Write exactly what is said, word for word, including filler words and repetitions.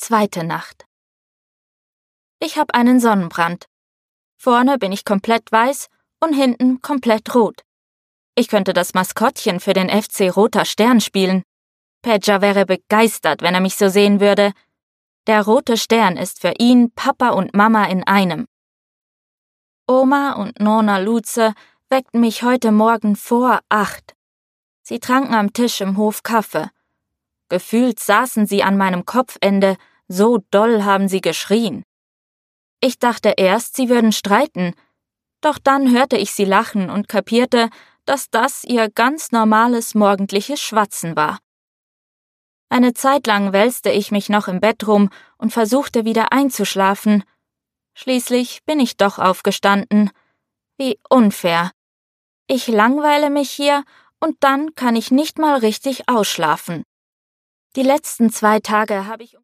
Zweite Nacht. Ich habe einen Sonnenbrand. Vorne bin ich komplett weiß und hinten komplett rot. Ich könnte das Maskottchen für den F C Roter Stern spielen. Pedja wäre begeistert, wenn er mich so sehen würde. Der rote Stern ist für ihn Papa und Mama in einem. Oma und Nonna Luze weckten mich heute Morgen vor acht. Sie tranken am Tisch im Hof Kaffee. Gefühlt saßen sie an meinem Kopfende, so doll haben sie geschrien. Ich dachte erst, sie würden streiten, doch dann hörte ich sie lachen und kapierte, dass das ihr ganz normales morgendliches Schwatzen war. Eine Zeit lang wälzte ich mich noch im Bett rum und versuchte wieder einzuschlafen. Schließlich bin ich doch aufgestanden. Wie unfair. Ich langweile mich hier und dann kann ich nicht mal richtig ausschlafen. Die letzten zwei Tage habe ich